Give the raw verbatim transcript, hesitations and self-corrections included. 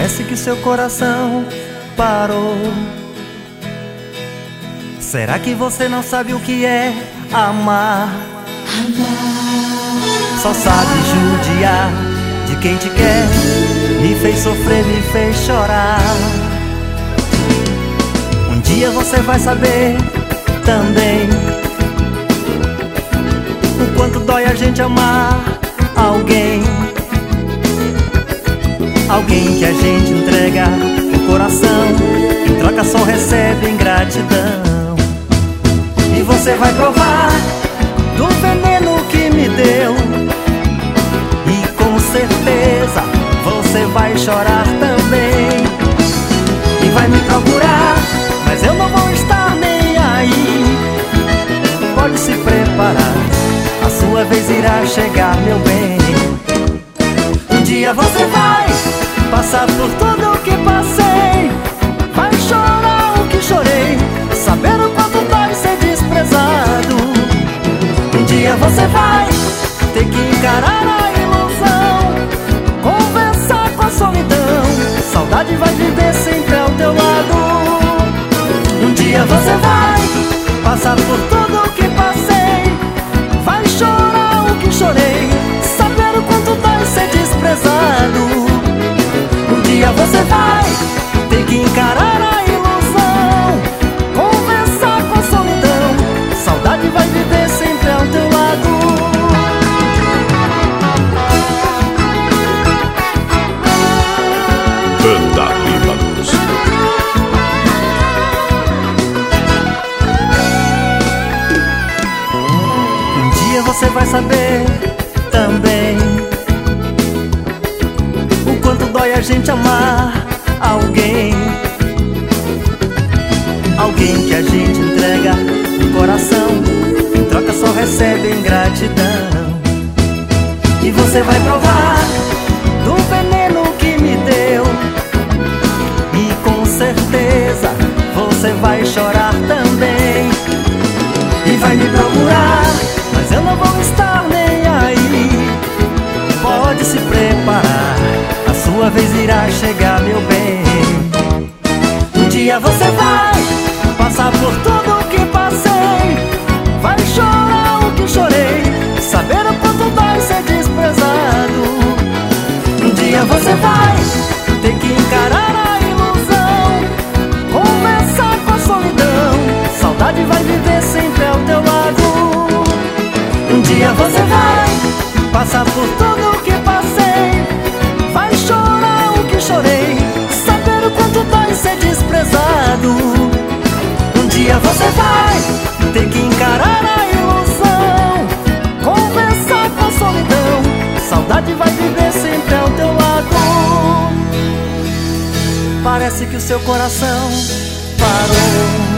Parece que seu coração parou. Será que você não sabe o que é amar? Só sabe judiar de quem te quer. Me fez sofrer, me fez chorar. Um dia você vai saber também o quanto dói a gente amar alguém. Alguém que a gente entrega o coração, em troca só recebe ingratidão. E você vai provar do veneno que me deu, e com certeza você vai chorar também. E vai me procurar, mas eu não vou estar nem aí. Pode se preparar, a sua vez irá chegar, meu bem. Um dia você vai passar por tudo o que passei, vai chorar o que chorei, saber o quanto dói ser desprezado. Um dia você vai ter que encarar a ilusão, conversar com a solidão, saudade vai viver sempre ao teu lado. Um dia você vai passar por tudo o que passei, vai chorar o que chorei, saber o quanto dói ser desprezado. Um dia você vai ter que encarar a ilusão, conversar com a solidão, saudade vai viver sempre ao teu lado. Banda Líbanos. Um dia você vai saber também o quanto dói a gente amar alguém. Alguém que a gente entrega o coração, em troca só recebe ingratidão. E você vai provar do veneno que me deu, e com certeza você vai chorar também. E vai me procurar, mas eu não vou estar nem aí. Pode se preparar, a sua vez irá chegar, meu bem. Um dia você vai passar por tudo o que passei, vai chorar o que chorei, saber o quanto dói ser desprezado. Um dia você vai ter que encarar a ilusão, conversar com a solidão, saudade vai viver sempre ao teu lado. Um dia você vai passar por tudo o que passei, vai chorar o que chorei, saber o quanto dói ser desprezado. Um dia você vai ter que encarar a ilusão, conversar com a solidão, saudade vai viver sempre ao teu lado. Parece que o seu coração parou.